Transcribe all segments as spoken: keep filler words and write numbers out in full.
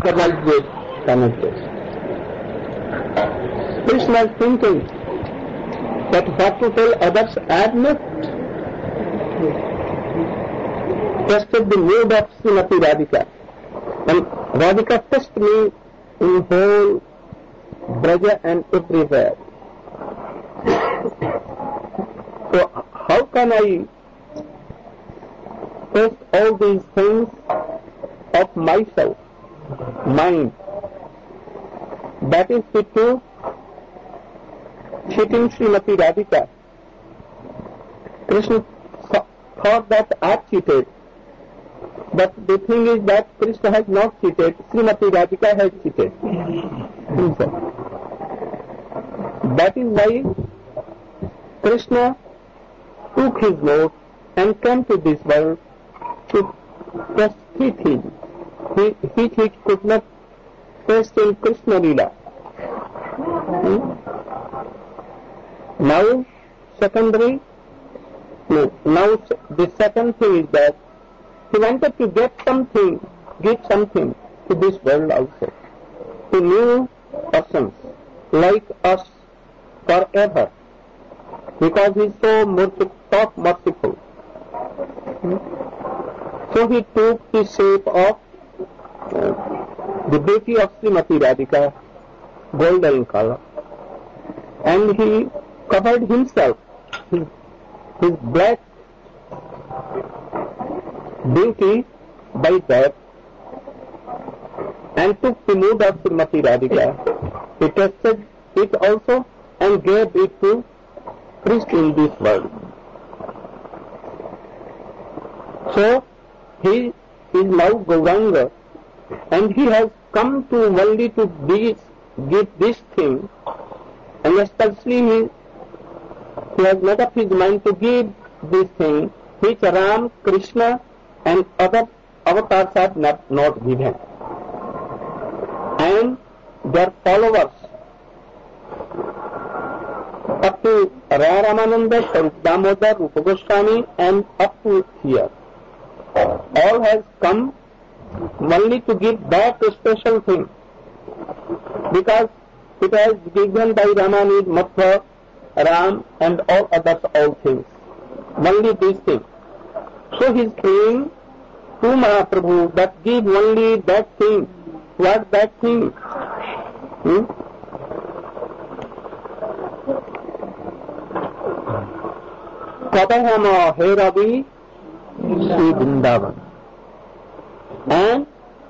the right way connected. Krishna is thinking that what to tell others had not tested the mood of Srimati Radhika. And Radhika tested me in whole Braja and everywhere. So how can I test all these things of myself, mind? That is fit to cheating Srimati Radhika. Krishna thought that I cheated. But the thing is that Krishna has not cheated, Srimati Radhika has cheated himself. That is why Krishna took his note and came to this world to test three things, which he could not test in Krishna Leela. Hmm? Now, secondary, no, now the second thing is that he wanted to get something, give something to this world also, to new persons like us forever, because he is so merciful, merciful. Hmm? So he took the shape of uh, the beauty of Srimati Radhika, golden color, and he covered himself, his, his black beauty by that, and took the mood of Srimati Radhika. He tested it also and gave it to Krishna in this world. So he is now Gauranga, and he has come to only to be, give this thing, and especially he, he has made up his mind to give this thing which Ram, Krishna and other avatars have not, not given. And their followers up to Raya Ramananda, Sarup Damodar, Rupa Goswami and up to here, all has come only to give that special thing, because it has given by Ramanuj, Madhva, Ram and all others, all things. Only these things. So he is saying to Mahaprabhu that give only that thing. What that thing? Hmm? Kadahama He Ravi Sri Vrindavan. And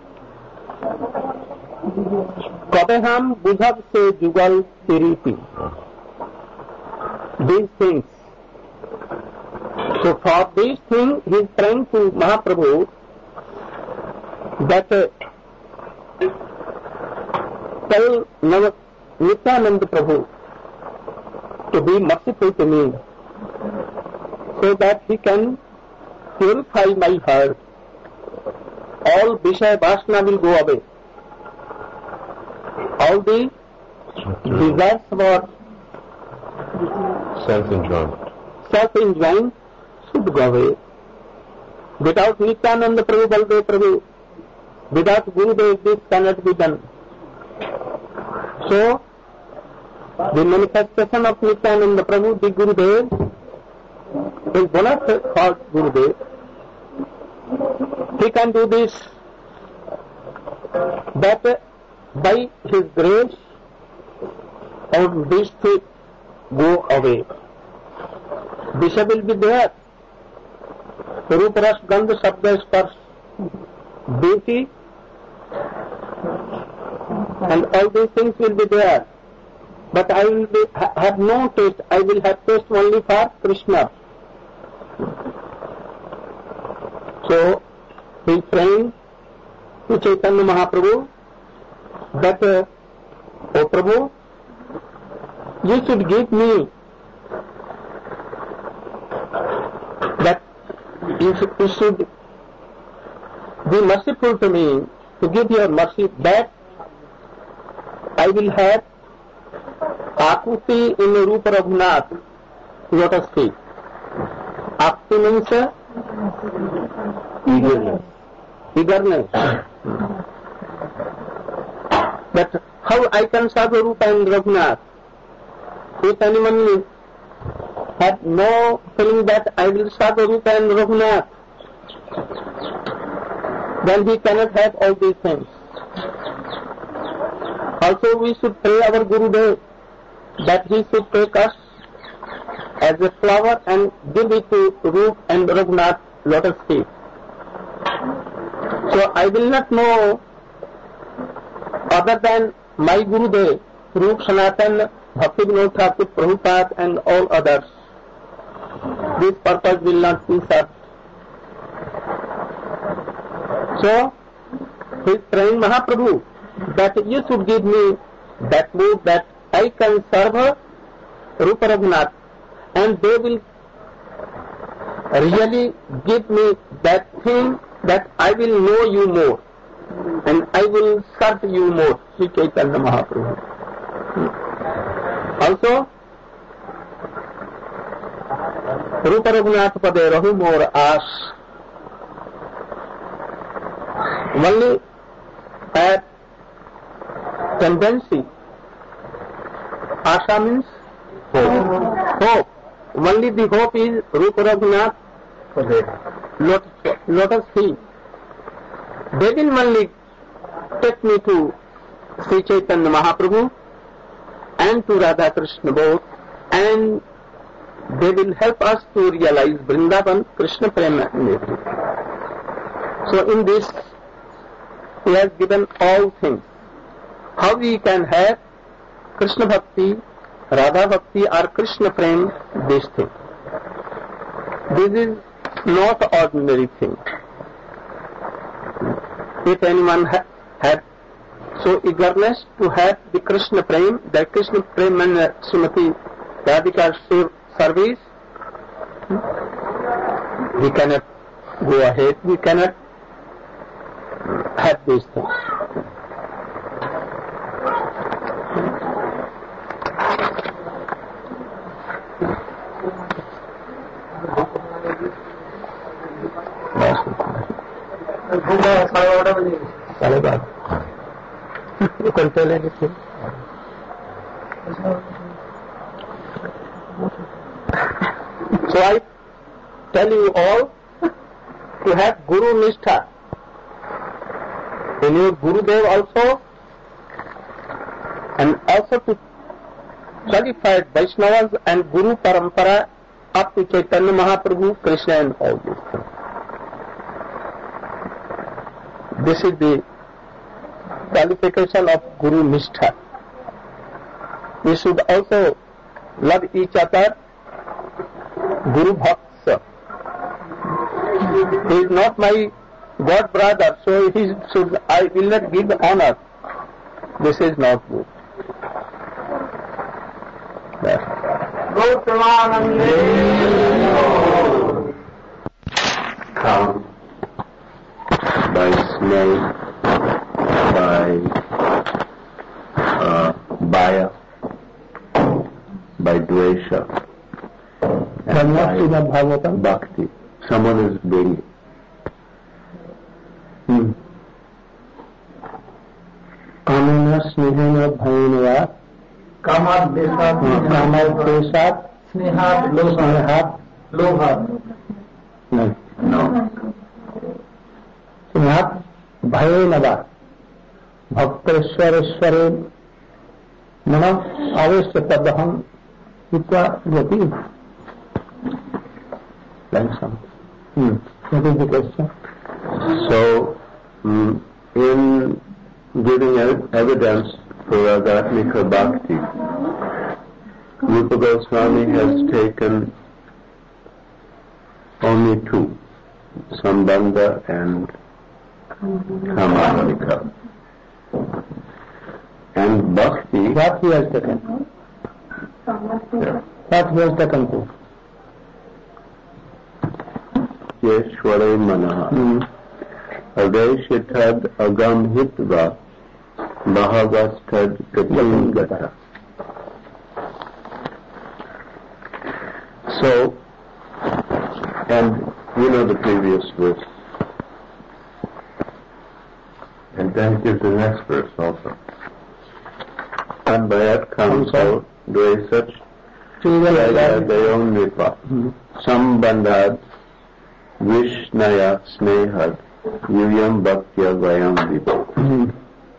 Kadaham Budhav Se Jugal Siriti. These things. So for this thing he is trying to Mahaprabhu that uh, tell Nityananda Prabhu to be merciful to me, so that he can purify my heart. All Vishaya Vasana will go away. All the desires for self-enjoyment. Self-enjoyment should go away. Without Nityananda Prabhu, Baldev Prabhu, without Gurudev, this cannot be done. So, the manifestation of Nityananda Prabhu, the Gurudev, is one of the called Gurudev. He can do this, that by his grace, all these things go away. Visha will be there. Rupa, Ras, Gandha, Shabda, Sparsh, beauty, and all these things will be there. But I will be, ha, have no taste. I will have taste only for Krishna. So, he is praying to Chaitanya Mahaprabhu that, uh, O Prabhu, you should give me that you should, you should be merciful to me, to give your mercy, that I will have Akuti in the Rupa Raghunath, lotus feet. Akuti means eagerness. Eagerness. But how I can serve Rupa and Raghunath? If anyone had no feeling that I will serve Rupa and Raghunath, then he cannot have all these things. Also we should pray our Gurudev that he should take us as a flower and give it to Rupa and Raghunath lotus feet. So I will not know other than my Gurudev, Rupa Sanatan, Bhakti Vinod Thakur, Prabhupada and all others. This purpose will not be served. So, he is praying Mahaprabhu that you should give me that mood that I can serve Rupa Raghunath and they will really give me that thing that I will know you more and I will serve you more, Sri Chaitanya Mahaprabhu. Also, Rupa Raghunath Pade Rahu More Ash. Only at tendency. Asha means hope. Hope. Only the hope is Rupa Raghunath Lotus, lotus feet. They will only take me to Sri Chaitanya Mahaprabhu and to Radha Krishna both, and they will help us to realize Vrindavan, Krishna Prema and everything. So in this, he has given all things. How we can have Krishna Bhakti, Radha Bhakti or Krishna Prema, this thing. This is not ordinary thing. If anyone ha- had so eagerness to have the Krishna Prema, the Krishna Prema and Srimati Radhika service, we cannot go ahead, we cannot have these things. You can tell anything. So I tell you all to have Guru Nishtha. In your Gurudev also, and also to qualified Vaishnavas and Guru Parampara up to Chaitanya Mahaprabhu, Krishna and all these things. This is the qualification of Guru Nishtha. We should also love each other, Guru Bhakta. He is not my God brother, so he should, I will not give honor. This is not good. Come by smell, by uh, baya, by dvesha, and by bhakti. Someone is being Kamena snehena bhayanaya Kamat desat Kamat desat Snehat Snehat Lohat No. No. Snehat bhayanaya Bhakteshwareshware Mana Avesya Padaham Itya Yati. Like some. Hmm. What is the question? So, mm, in giving ev- evidence for Ragatmika Bhakti, Rupa Goswami has taken only two, Sambandha and Kamanika. And Bhakti... What he has taken? Yeah. What he has taken to? Yeshware Manaha. Agashitad Agam Hitva Mahavastad Gatim Gata. So, and you know the previous verse. And then it gives the next verse also. Bhayat Kamso Dvesach Dayon Nipa Sambandhad Vishnaya Snehad Yuyam Bhaktya Vayam Vipa.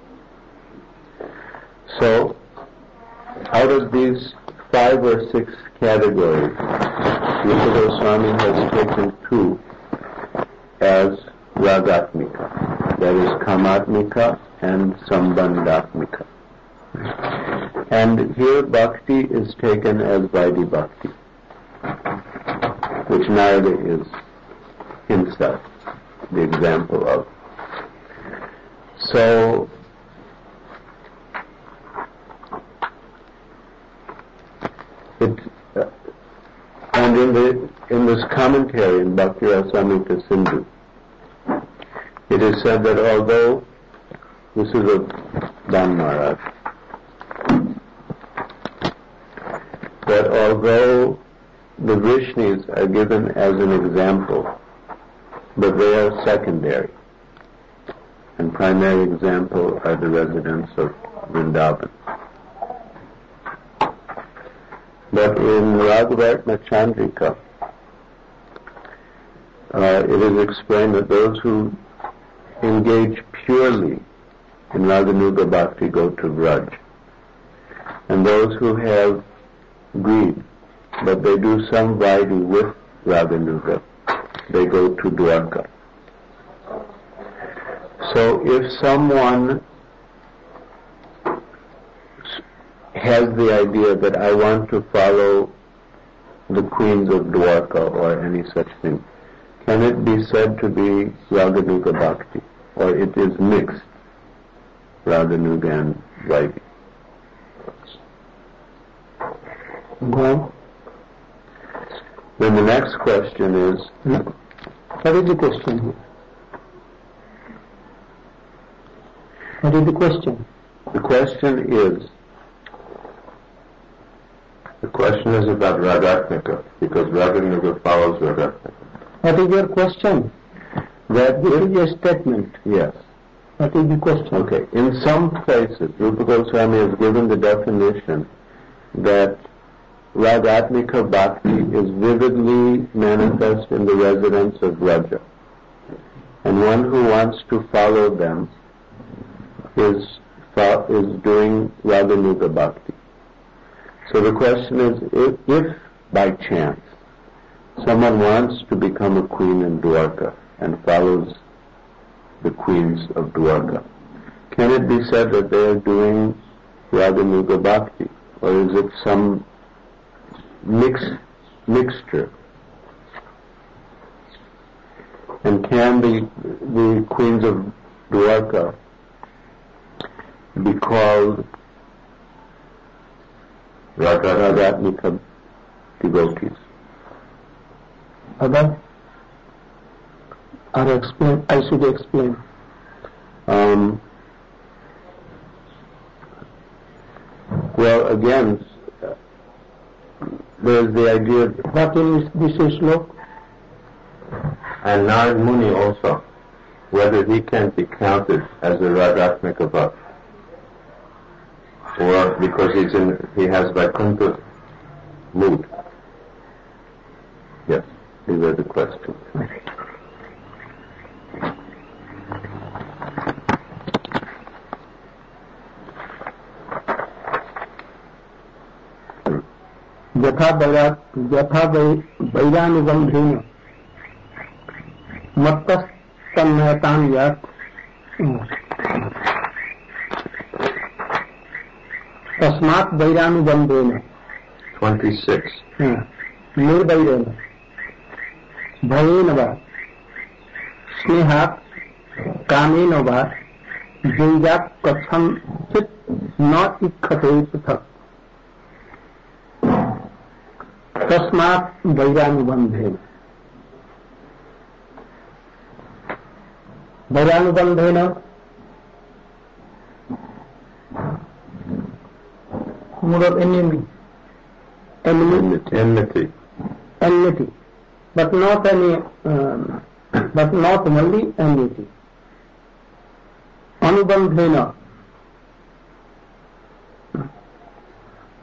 So, out of these five or six categories, Rupa Goswami has taken two as Ragatmika, that is Kamatmika and Sambandhatmika. And here Bhakti is taken as Vaidhi Bhakti, which Narada is himself the example of. So, it, uh, and in the in this commentary in Bhakti Rasamrita Sindhu, it is said that although this is a Dan Maharaj, that although the Vrishnis are given as an example, but they are secondary, and primary example are the residents of Vrindavan. But in Raghavartma Chandrika, uh, it is explained that those who engage purely in Raganuga Bhakti go to Vraj, and those who have greed, but they do some Vaidhi with Raganuga, they go to Dwarka. So if someone has the idea that I want to follow the queens of Dwarka or any such thing, can it be said to be Raganuga Bhakti, or it is mixed Raganuga and Vaidhi? Go. Then the next question is, what is the question here? What is the question? The question is, the question is about Ragatmika, because Raganuga follows Ragatmika. What is your question? That this is your statement. Yes. What is the question? Okay. In some places, Rupa Goswami has given the definition that Ragatmika Bhakti is vividly manifest in the residents of Vraja, and one who wants to follow them is is doing Raganuga Bhakti. So the question is, if, if by chance someone wants to become a queen in Dwarka and follows the queens of Dwarka, can it be said that they are doing Raganuga Bhakti, or is it some mix, mixture? And can the, the queens of Dwarka be called Ragatmika devotees? Other? Or explain, I should explain. Um, well, again, there's the idea of... What is this slok? And Narad Muni also, whether he can be counted as a Ragatmika Bhakti, or because he's in, he has Vaikuntha mood. Yes, these are the questions. यथा यथा वैरानुबंधेन मत्तस्तन्मयतां यात् तस्मात् वैरानुबंधेन twenty-six निर्वैरेण भयेन वा स्नेहात् कामेन वा द्वैजात् कथंचित् न इच्छते पृथक् तस्मात् वैरानुबंधेन वैरानुबंधेन more of enemy enemy enmity enmity but not any um, but not only enmity anubandhena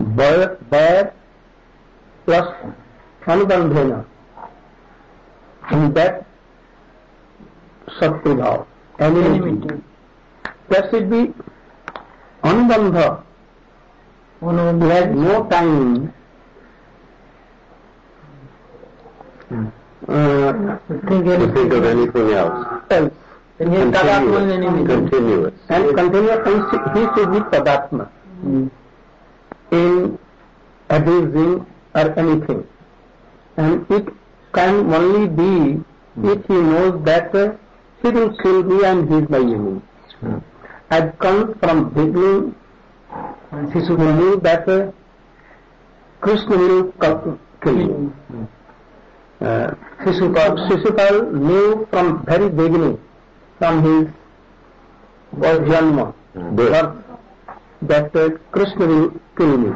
Bad plus anubandhena, in that Sattu Bhav, enmity. There should be anubandha. He has no time uh, think to think of anything else. else. Continuous. Continuous. And continuous, and he should be Tadatma mm. in abusing or anything. And it can only be mm. if he knows that uh, he will kill me and he is my enemy. Mm. I've come from beginning, and he should know that uh, Krishna will kill you. Mm. Uh, Shishupal knew from very beginning, from his Janma, mm. birth, that uh, Krishna will kill me.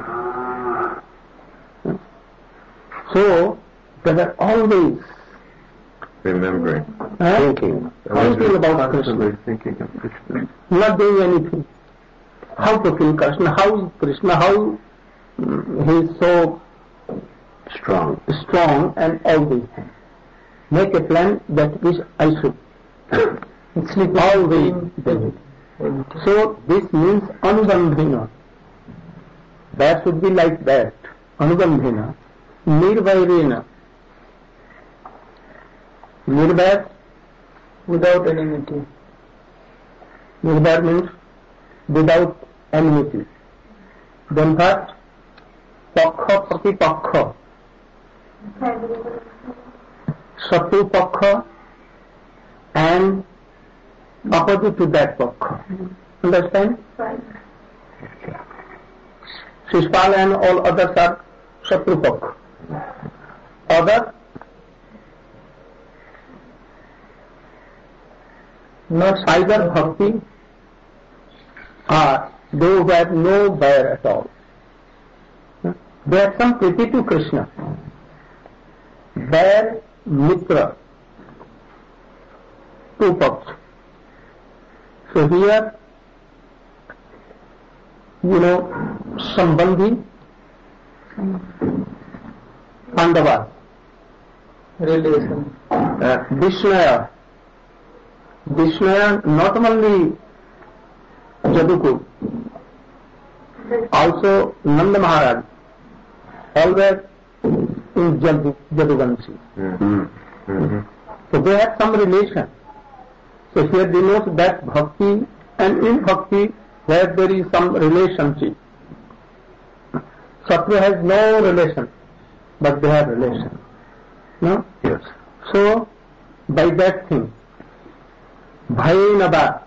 So, they were always remembering, uh, thinking, thinking about Krishna, thinking of Krishna, not doing anything. How to kill Krishna? How is Krishna? How um, he is so strong, strong, and all these things. Make a plan that which I should. Always. So this means anubandhena. That should be like that. Anubandhena. Nirvairena. Nirvair without enmity. Nirvair means without enmity. Then first, pakha prati pakha. Sattu pakha and opposite to that pakha. Understand? Right. Shishpal and all others are Sattu pakha. Other not either bhakti or those who have no buyer at all. They have some pity to Krishna. Their mitra, two paksh. So here, you know, Sambandhi, Pandavas, relation. Uh, Vishnaya, Vishnaya not only Jaduku, also Nanda Maharaj, always in Jadu, Jaduvanshi. Mm-hmm. Mm-hmm. So they have some relation. So here denotes that bhakti, and in bhakti where there is some relationship. Sattva has no relation, but they have relation. No? Yes. So by that thing, bhayanaba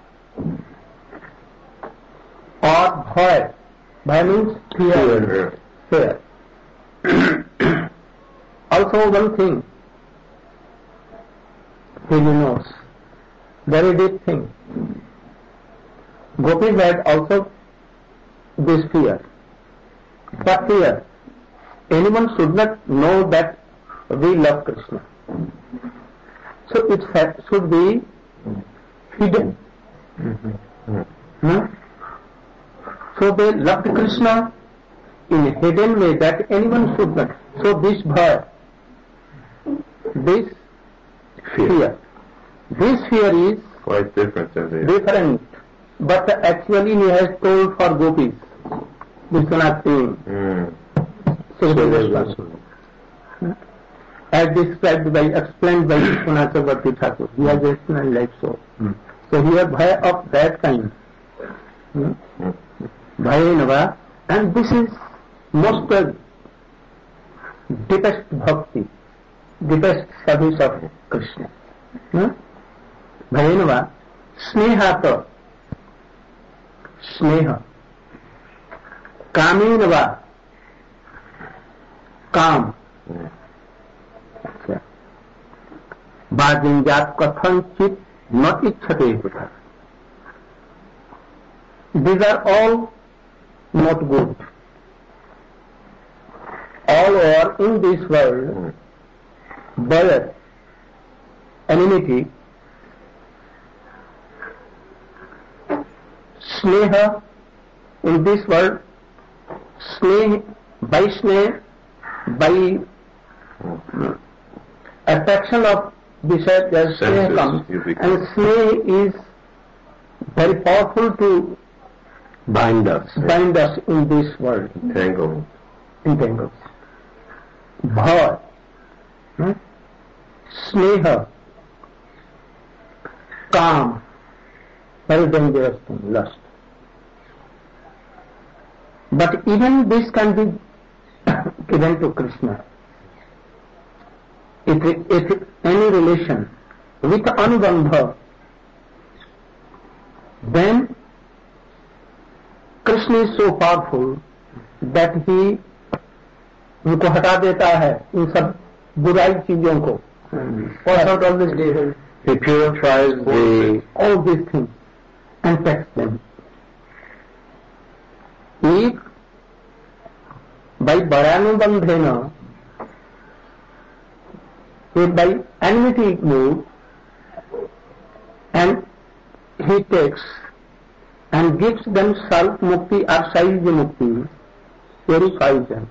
or bhaya, bhaya means fear. Fear. Also one thing, he knows, very deep thing. Gopis had also this fear. But fear, anyone should not know that we love Krishna. So it should be hidden. Mm-hmm. Hmm? So they loved Krishna in a hidden way that anyone should not. So this bhaya, this fear. fear. This fear is quite different than the different, but actually he has told for gopis. Vishwanath saying, mm. so as described by, explained by Vishwanath Chakravarti Thakur. He has explained like so. Mm. So here bhaya of that kind. Hmm? Mm. Bhayanava, and this is most uh, deepest bhakti, deepest service of Krishna. Hmm? Bhayanava, snehata, sneha, kamenava, काम बाजिंजात कथनचित न इच्छते पुत्र. These are all not good. All are in this world, but enmity, sneha in this world, sneh, by sneh, by uh, attraction of বিষয়, the sneh comes, and sneh is very powerful to bind us, bind us in this world. Entangle. Entangles. Bhav, hmm? sneha, काम, very dangerous thing, lust. But even this can be given to Krishna. If, if any relation with Anubandha, then Krishna is so powerful that he उनको हटा देता है इन सब बुराई चीजों को. Wash out all this devil. He purifies the all these things and takes them. If by Bharanubandhena, if by enmity move, and he takes and gives them self mukti or saiz mukti, purifies them.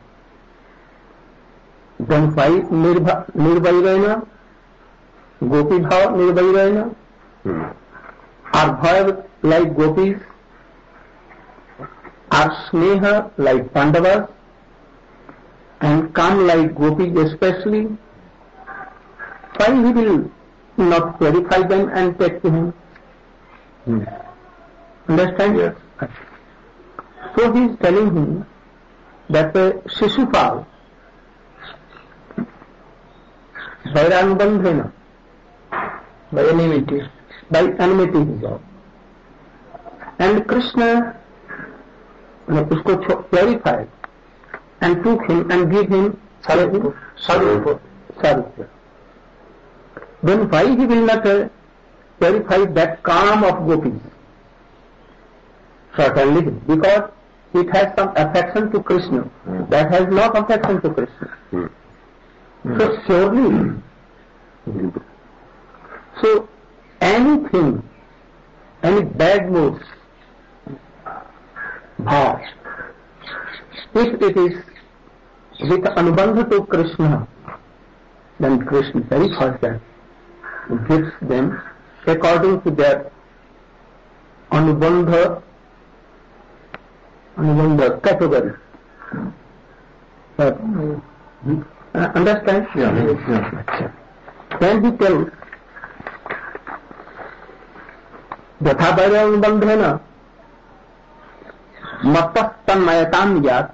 Then why nirbhay रहना, गोपी भाव निर्भय रहना, are bhav like gopis, are sneha like Pandavas, and come like gopis especially. Why he will not purify them and take to him? Hmm. Understand? Yes. So he is telling him that uh, Shishupal, Bhairangandhena, by enmity, by enmity is all. And Krishna usko purified and took him and gave him Sarupa. Then why he will not uh, purify that calm of gopis? Certainly, because it has some affection to Krishna. Mm. That has no affection to Krishna. Mm. So surely, mm. so anything, any bad moods, bhav, if it is with anubandha to Krishna, then Krishna very first that gives them according to their anubandha, anubandha category. But, uh, understand? Yeah, yeah. Then he tells, यथा वैरानुबंधेन मत्तः तन्मयतां यात्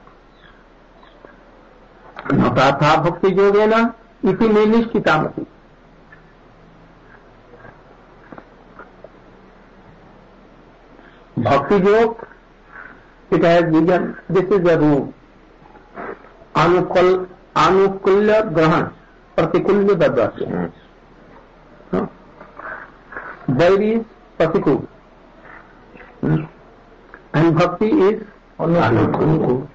न तथा भक्ति योगेन इति निश्चितामति. Bhakti Yog, it has begun, this is the rule. Anukul, Anukulya Grahan, Pratikulya Dadvasya. Hmm. Vair is Pratikul. Hmm. And Bhakti is Anukul.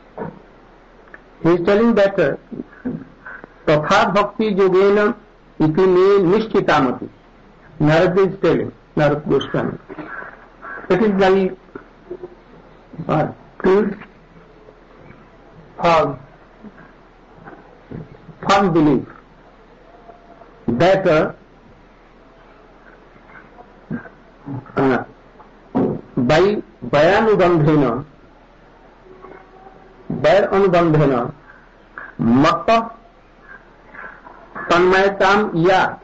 He is telling that Tatha Bhakti Yogena iti me nishchitamati. Narad is telling, Narad Goswami. It is like uh, firm, firm belief that uh, uh, by Vayanubandhena, Vayanubandhena, Matta Tanmayatam Yat,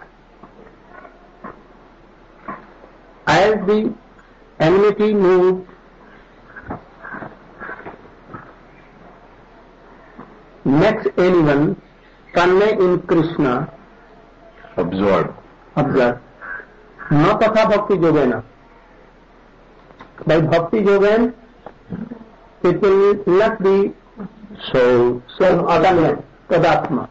as the enmity moves makes anyone tanmay in Krishna absorb. Absorb. No tatha bhakti yogena. By bhakti yogen, it will not be so so adanya tadatma.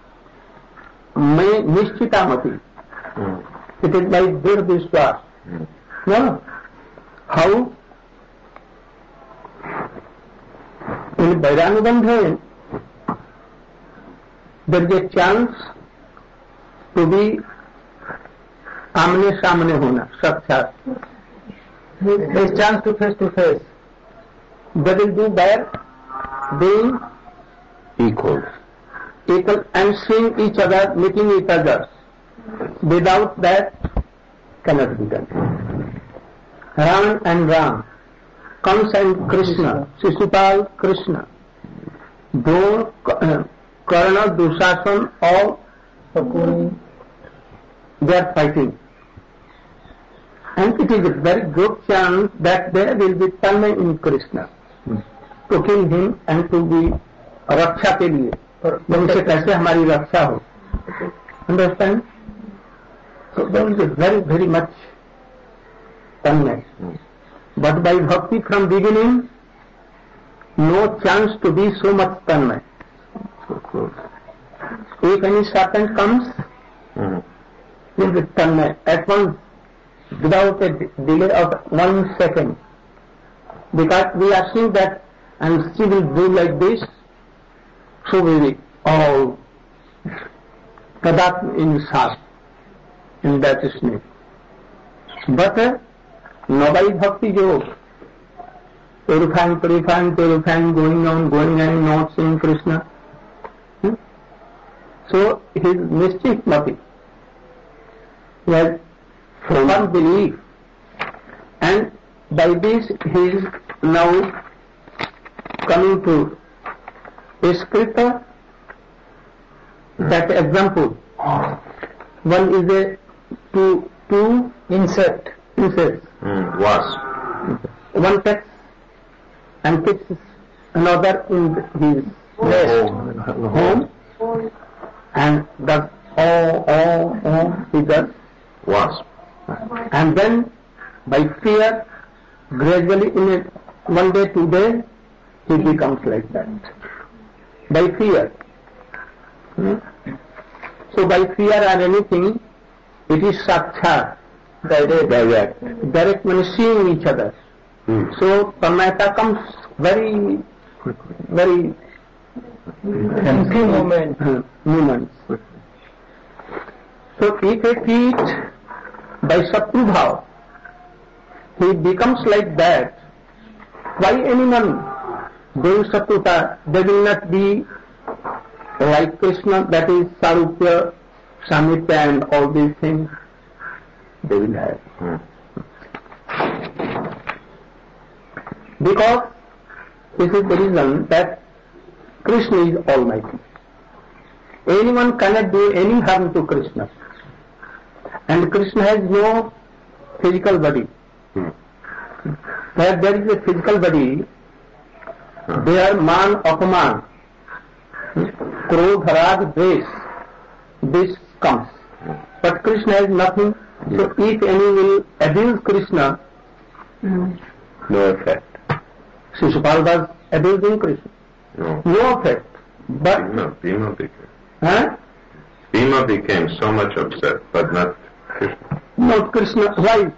May nishchitamati. Mm. It is by Dir Vishwas. Mm. No. How? In Vairānubandha, there is a chance to be आमने-सामने होना, साक्षात. There is chance to face to face. That will do where? being equals. equal and seeing each other, meeting each other. Without that, cannot be done. Ram and Ram, Kans and Krishna, Shishupal, Krishna, Dron, uh, Karna, Dushasan, all they are fighting. And it is a very good chance that there will be Tanmay in Krishna, to kill him and to be रक्षा के लिए, उनसे कैसे हमारी रक्षा हो. Understand? So there is a very, very much Tanmay. But by bhakti from beginning, no chance to be so much Tanmay. If any serpent comes, mm. will be Tanmay at once, without a delay of one second. Because we are seeing that, and she will do like this, so we will all Kadat in Sas, in that snake. But uh, nobody bhakti jo purifying, purifying, purifying, going on, going on, not seeing Krishna. Hmm? So his mystic motive, he has firm belief, and by this he is now coming to a scripture. That example, one is a two two insect insects. Mm, wasp. One takes and keeps another in his nest, home, home, and does oh oh oh he does wasp. And then by fear, gradually in a one day, two day, he becomes like that. By fear. Hmm? So by fear or anything, it is sakshat, direct, direct, direct means seeing each other. Hmm. So Tanmayata comes very, very few moments. moments. So if a feet by Satru Bhav, he becomes like that, why anyone doing Satruta, they will not be like Krishna, that is Sarupya, Samipya and all these things, they will have. Hmm. Because this is the reason that Krishna is Almighty. Anyone cannot do any harm to Krishna. And Krishna has no physical body. Hmm. Where there is a physical body, hmm. there man apaman, krodh, rag, dvesh, this comes. Hmm. But Krishna has nothing. Hmm. So if any will abuse Krishna, hmm. no effect. Shishupal was abusing Krishna. No, no effect. But Bhima, Bhima became. Huh? Bhima became so much upset, but not Krishna. Not Krishna. Why?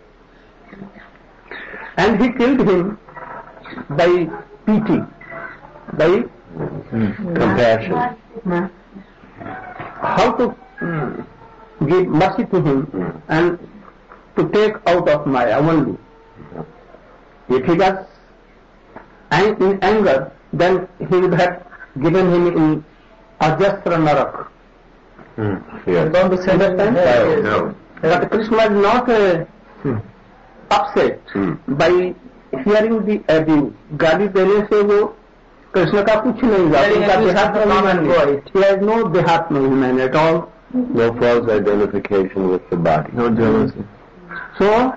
And he killed him by pity, by mm. compassion. Mm. How to mm, give mercy to him mm. and to take out of Maya only. Mm. If he was ang- in anger, then he would have given him in Ajastra Narak. Mm. Yes. Don't you understand? No. No. But Krishna is not uh, hmm. upset hmm. by hearing the abuse. गाली देने से वो कृष्ण का कुछ नहीं हुआ. उनका देहात्म he has no देहात्म human at all. No false identification with the body. No jealousy. So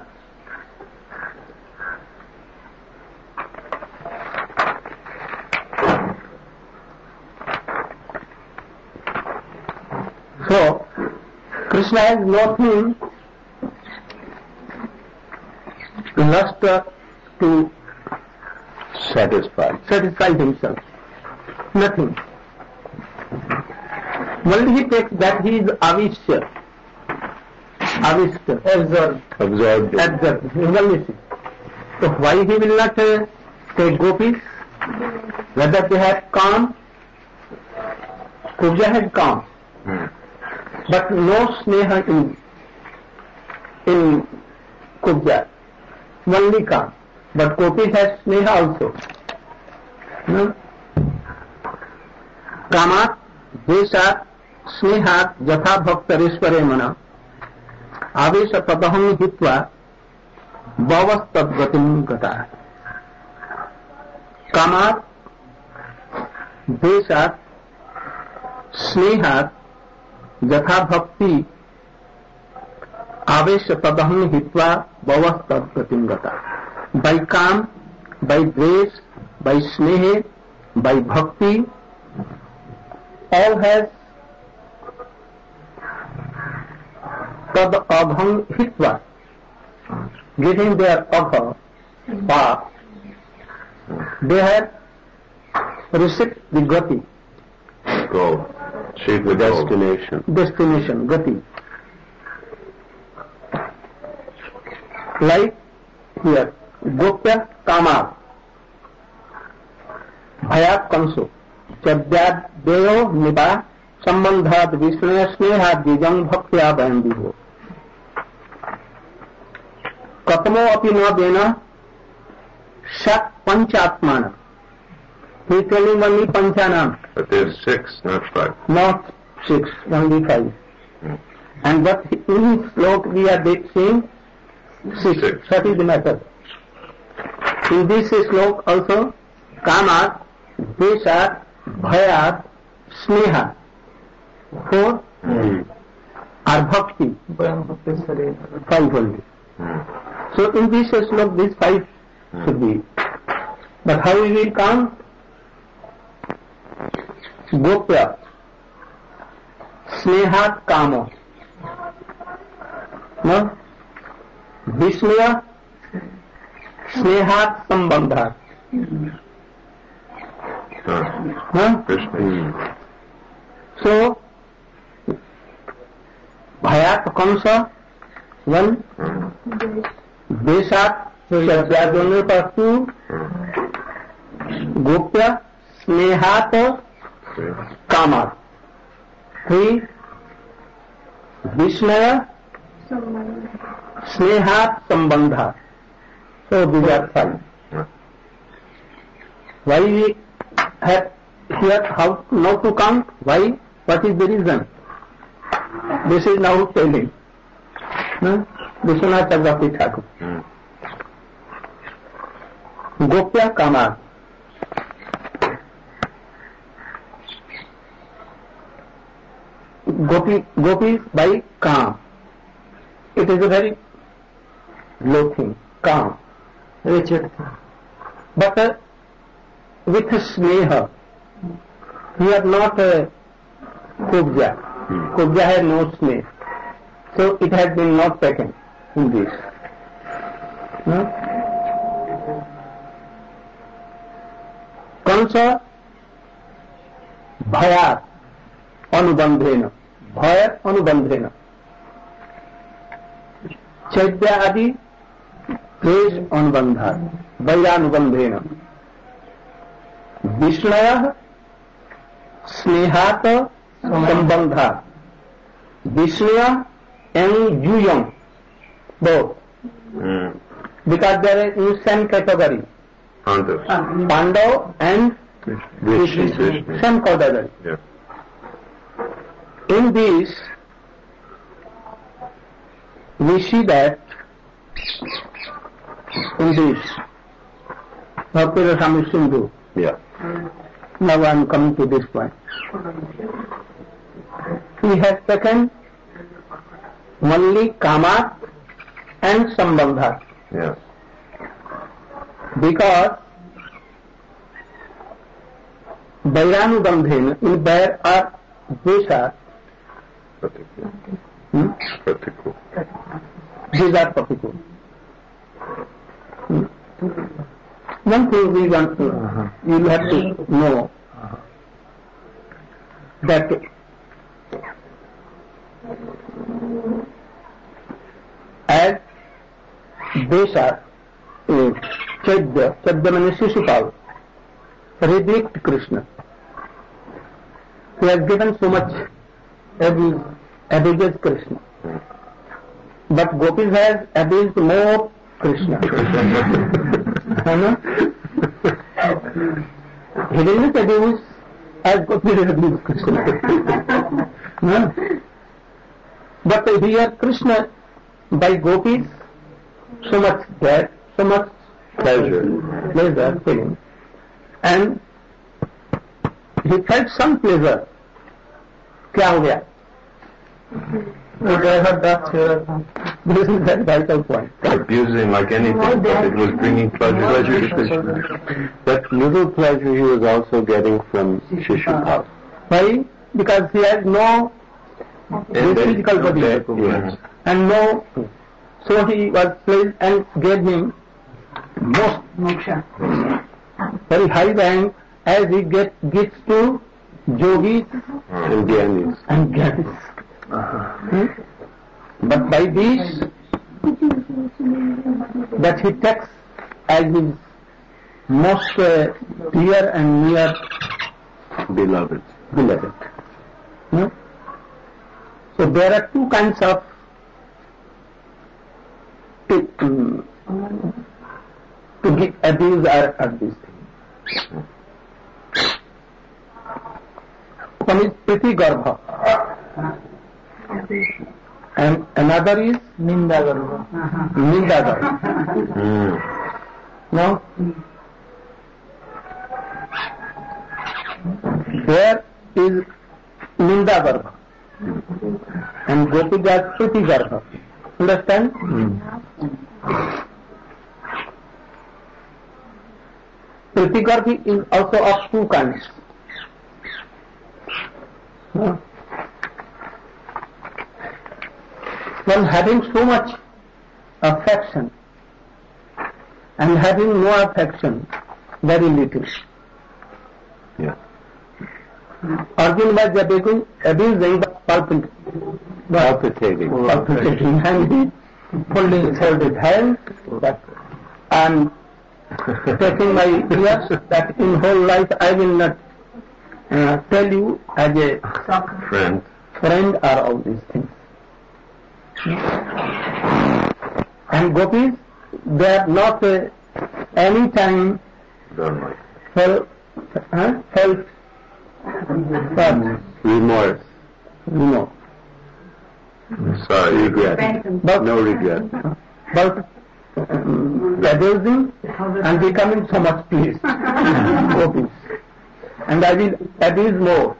So Krishna has nothing lust to satisfy satisfy himself. Nothing. Only he takes that he is avishya. Avishya. Absorbed. Absorbed. Absorbed. Only see. So why he will not uh, take gopis? Whether they have calm? Kubja has calm. Hmm. But no sneha in in Kubja. Only calm. But Gopis has sneha also. No? कामात् द्वेषात् स्नेहात् यथा भक्तरेश्वरे मन आवेश तदहं हित्वा भवस्तद्गतिं गता। कामात् द्वेषात् स्नेहात् यथा भक्ति आवेश तदहं हित्वा भवस्तद्गतिं गता। By काम, by द्वेष, by स्नेह, by bhakti, all has tad abhang hitva, getting their abha path, they have received the gati, Goal. Achieve the destination. destination, gati. Like here, Gopya Kama, Bhayat Kanso, Chabdyad Deyo Niba, Sambandhat Visnaya Snehad Dijang Bhaktya Bhayandiho. Katamo api na dena Shat Panchatmana. He is telling only Panchanam. But there's six, not five. Not six, only five. Hmm. And what in his slok we are seeing six. Six. That is the matter. In this slok also, Kamat, Deshat, Bhayat, Sneha, four Hmm. are Bhakti, five only. Hmm. So in this slok, these five Hmm. should be. But how we will count? Gopya, Snehat Kamo, no? Visnaya, Snehat Sambandhat, Huh. no? Krishna. Hmm. So, Bhayat Kamsa, one, Hmm. Deshat, Shabdyadone Pastu, Hmm. Gopya, Snehat, See? Kamat, three, Visnaya, Snehat Sambandhat. So these are five. Yeah. Why we have here how not to count? Why? What is the reason? This is now telling. No? Vishwanath Chakravarti Thakur. Hmm. Gopya Kamat. Gopi, Gopi by Kam. It is a very low thing. Kam. Wretched thing. But uh, with Sneha, he are not uh, Kubja. Hmm. Kubja has no sneh. So it has been not taken in this. No? Kansa Bhayat Anubandhena. Bhayat Anubandhena. Chaitya Adi Praise Anubandhat. Vairanubandhena. Vishnaya Snehat Sambandhat. Vishnaya and Juyam. Both. Hmm. Because there is in same category. Pandavas. Pandav and Vishnu. Vishnu. Vishnu. Same category. Yeah. In this, we see that in this, Bhakti Rasamrita Sindhu, Yeah. now I am coming to this point. He has taken only Kamat and Sambandhat. Yeah. Because Vairanubandhena, in Vair or Desha, Particular. hmm? Particular. these are particular. Hmm? One thing we want to, uh-huh. you will have to know uh-huh. that as Desha, uh, Chaitya, Chaitya means Shishupal, rebuked Krishna. He has given so much abuse, abuses Krishna. But Gopis has abused more Krishna. You know? He did not abuse as Gopi recognizes Krishna. No? But here Krishna by gopis, so much glad, so much pleasure, pleasure feeling, and he felt some pleasure. क्या हो गया? This is that vital point. Abusing like anything, but it was bringing pleasure, pleasure to Krishna. But little pleasure he was also getting from Shishupal. Why? Because he has no physical body, yes. and no, so he was pleased and gave him most very high rank as he get, gets to yogis and gyanis. And gyanis. Hmm? But by this, that he takes as his most uh, dear and near beloved. beloved. Hmm? So there are two kinds of to, um, to give abuse or of these things. One is Priti Garbha and another is Ninda Garbha. Ninda Garbha. Mm. No? There is Ninda Garbha and Gopika is Priti Garbha. Understand? Mm. Priti Garbha is also of two kinds. No? One having so much affection and having no affection, very little. Yeah. Arjun was abusing, abusing but palpitating. Palpitating. Palpitating. And he holding his head with hands that I am taking my ears that in whole life I will not uh, tell you as a friend. friend or all these things. And gopis, they are not uh, any time Like felt, uh, felt sadness, remorse. no. Sorry, regret. But, no regret. But um, abusing and becoming so much pleased. Gopis. And I will abuse more.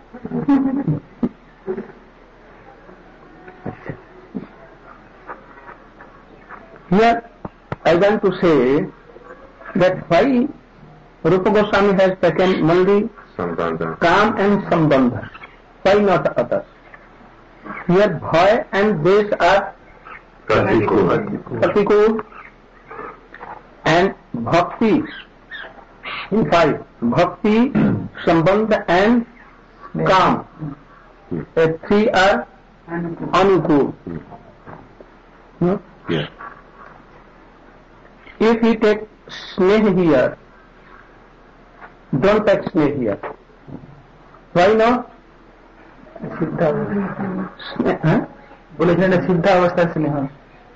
Here I want to say that why Rupa Goswami has taken only Sambandha. Kam and Sambandha, why not others? Here Bhai and Desh are Pratikul and Bhakti in five. Bhakti, Sambandha and Kam. The three are Anukul. Hmm? Yeah. If he take sneh here, don't take sneh here. Why not? Sneh, huh? बोले थे ना सिद्धा अवस्था से नहीं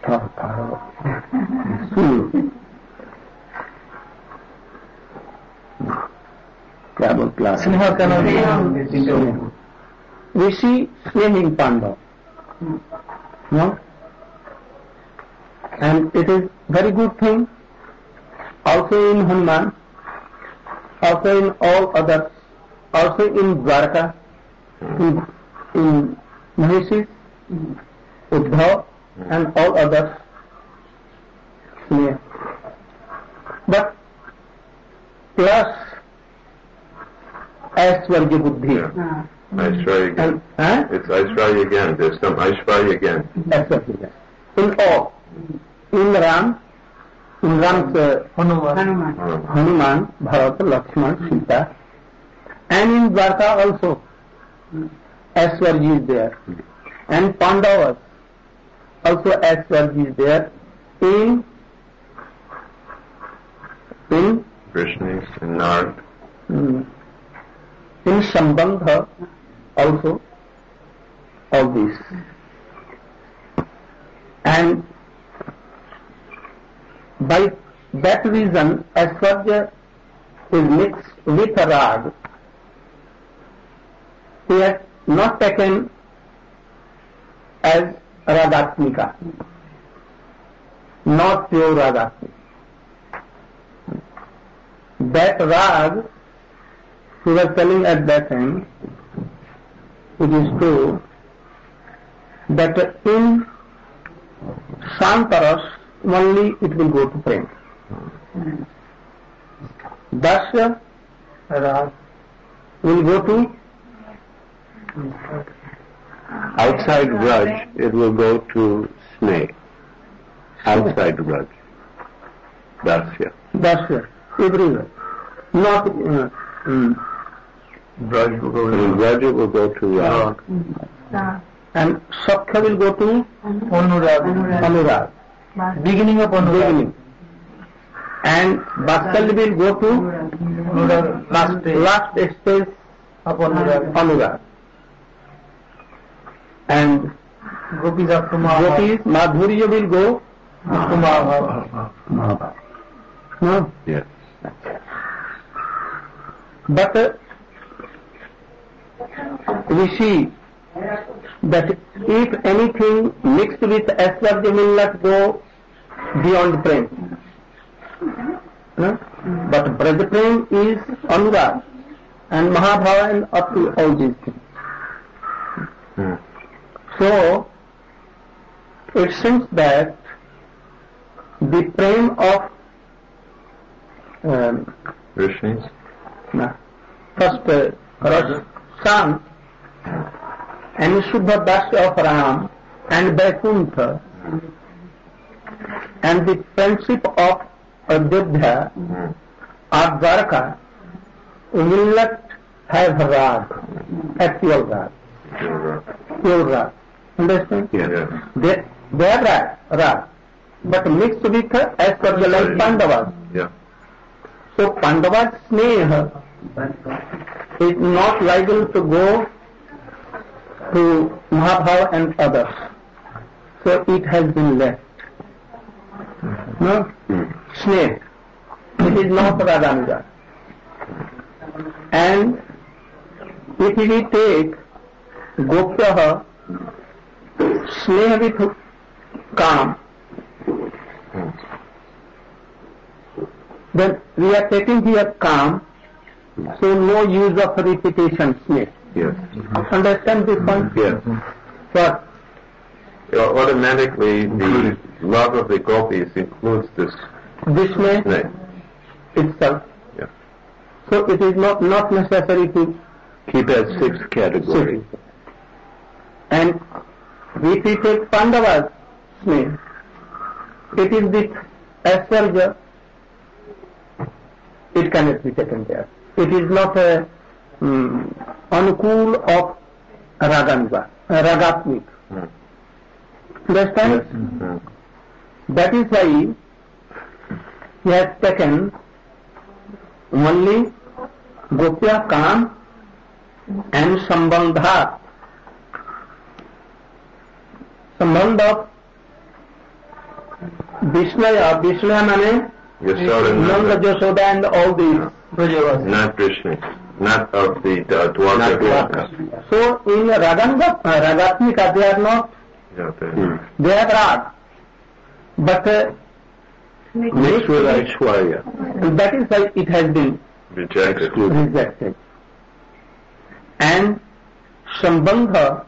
क्या बोलता स्नेह का नाम we see sneh in Pandava, no? And it is very good thing also in Hanuman, also in all others, also in Dwarka, in, in Mahishi, Uddhav and all others. Yeah. But plus Aishwarya Buddhi. Yeah. Aishwarya again. And, huh? It's Aishwarya again. There's some Aishwarya again. Aishwarya. In all. In Ram, in Ram's uh, Hanuman, Hanuman, Bharata, Lakshman, Sita, and in Dwarka also, Aishwarya is there, and Pandavas also Aishwarya is there. In in Krishna and Nard. in Sambandha also all this, and by that reason Aishwarya is mixed with Rag he has not taken as Ragatmika, not pure Ragatmika. That Rag, he was telling at that time, it is true that in Santaras only it will go to Prem. Dasya Rag will go to outside Raj, it will go to Sneh. Outside Raj. Dasya. Dasya, everywhere. Not uh, mm. Raj will go to Raj, it will go to Rag. And Sakya will go to Anurag. Anurag. Beginning of Anurag. Beginning. And Vatsalya will go to Anurag. Last stage. last stage Of Anurag. Anurag. And Gopis up to Mahabharata. Gopis, Madhurya will go Up to Mahabharata. no? Yes. But uh, we see that if anything mixed with Aishwarya will not go beyond Prem. No? But Braj Prem is Anurag and Mahabhava and up to all these things. Hmm. So, it seems that the Prem of um, Rishis? no, first uh, Raj San and Subha Dasya of Ram and Vaikuntha and the friendship of Ayodhya Hmm. or Dwarka will not have Rag, actual Rag, pure Rag. Understand? Yes. They, they are Rag, Rag, but mixed with as per the like Pandavas. Yeah. So Pandava's Sneha is not liable to go to Mahabhava and others. So it has been left. No? Hmm. Sneh. It is not Radhanuga. And if we take Gopyaha, Sneh with Kam, then we are taking here Kam, so no use of repetition Sneh. Yes. Understand this point? Yes. What? Yeah, automatically, the love of the gopis includes this This Sneh snake. itself. Yeah. So it is not, not necessary to Keep as six categories. sit. And if we take Pandava's Sneh, it is with Aishwarya, it cannot be taken there. It is not a um, Anukul of Raganuga, Ragatmik. Hmm. Understand? Hmm. That is why he has taken only Gopya Kam and Sambandha. Sambandh of Vishnaya, Vishnaya means Yashoda, Nanda, not, Yashoda and all these. not Krishna, not of the uh, Dwarka. Dwarka. So in Raganuga, uh, Ragatmika they are not, Yeah, the, they are Rag. But uh, mixed with Aishwarya. that is why it has been Rejected. rejected. And Sambandha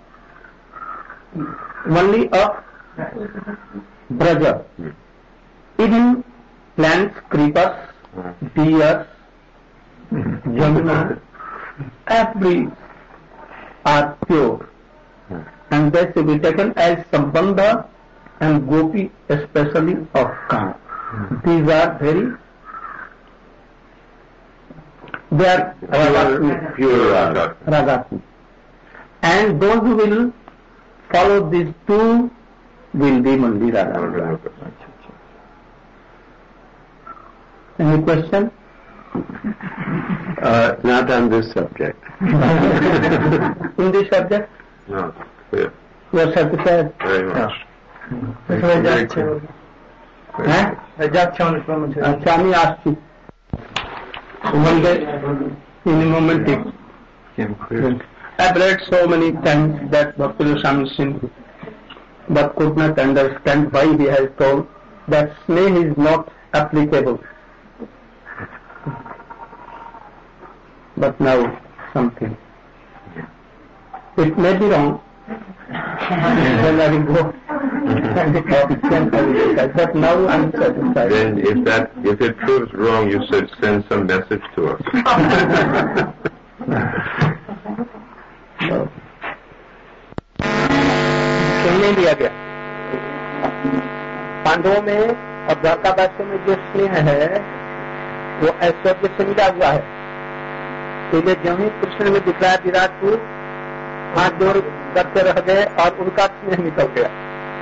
only of Braja. Hmm. Even plants, creepers, Hmm. deer, Jamuna, every are pure. Hmm. And they should be taken as Sambandha and Gopi, especially of Kam. These are very, they are Ragatmi. Pure Raga. Ragatmi. And those who will follow these two will be only Ragatmi. Any question? Uh, not on this subject. In this subject, No. Yeah. you are satisfied? Very much. Very clear. হ্যাঁ যাচ্ছে অনেক সময় আচ্ছা আমি আসছি one day in a moment. Came clear. I've read so many times that Bhakti Swami Sindhu, but could not understand why he has told that sneh is not applicable. But now something. It may be wrong. Then I will go and it will but now I'm satisfied. Then if that if it proves wrong, you should send some message to us. सुनने दिया गया पांडवों में और द्वारकावासियों में जो स्नेह है वो ऐश्वर्य से मिला हुआ है। इसलिए ज्यों ही कृष्ण में दिख रहा है विराट रूप हाथ जोड़ करते रह गए और उनका स्नेह निकल गया।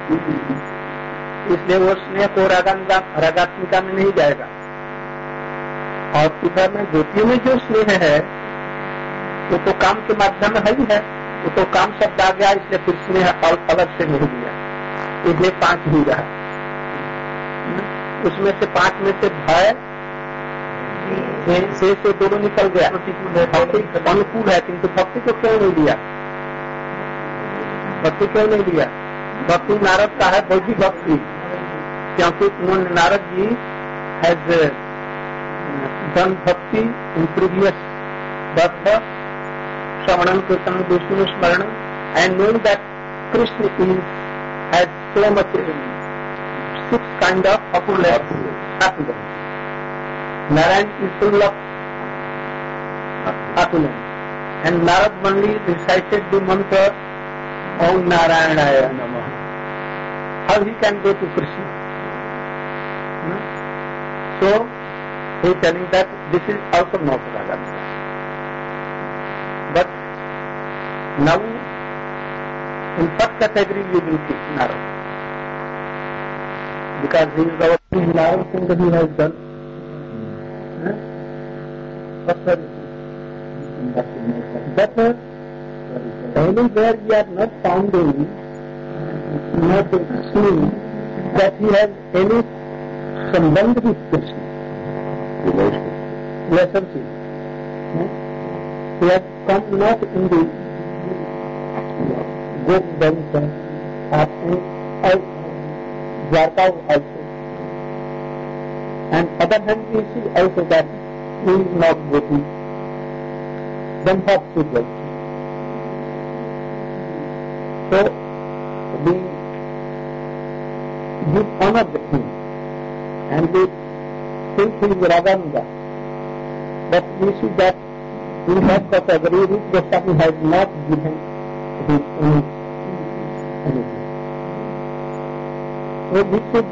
इसलिए वो स्नेह को रागात्मिका में नहीं जाएगा। और इधर में गोपियों में जो स्नेह है वो तो काम के माध्यम में है ही है, वो तो काम शब्द आ गया, इसलिए फिर स्नेह अलग से नहीं दिया, इसलिए पांच ही रहा। उसमें से पांच में से भय से से दोनों निकल गया। भक्ति अनुकूल है किंतु भक्ति को क्यों नहीं दिया? भक्ति क्यों नहीं दिया? भक्ति नारद का है बौद्धि भक्ति, क्योंकि उन्होंने नारद जी हैज डन भक्ति इन प्रीवियस बर्थ श्रवणम कीर्तन विष्णु स्मरण and knowing that Krishna is has so much six kind of opulence happiness. Narayan is full of opulence, and Narad only recited the mantra Om Narayanaya Namah. How he can go to Krishna? Hmm? So he is telling that this is also not Ragamya. But now in first category you will see Narad, because he is our Narad thing that he has done. But anywhere we are not finding, not seeing that he has any sambandh with Krishna. Relationship. He has come not in the good bench or in Dwarka also. And other hand we see also that he is not Gopi. Then what should we? So we give honor to him and we think he is Ragamya. But we see that in that category Rupa Goswami has not given his own anything. So we should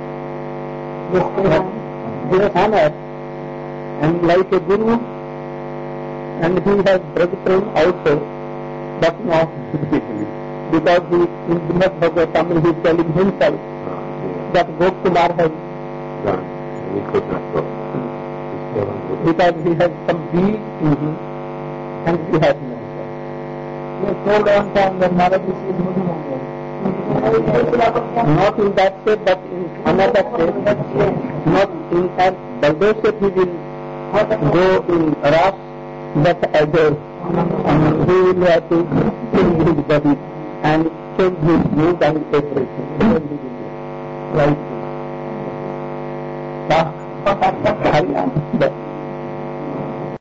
give honor and like a guru, and he has Braj also, but not physically, because he in Srimad Bhagavatam he is telling himself that Gopkumar has done, and he could not go. Because he has some deed in him, and he has no God. He has told on time that Narad is Mudhumangal. Not in that state, but in another state, not in that Baldev state he will go in Ras, but other, and he will have to change his body and change his mood and everything. Right.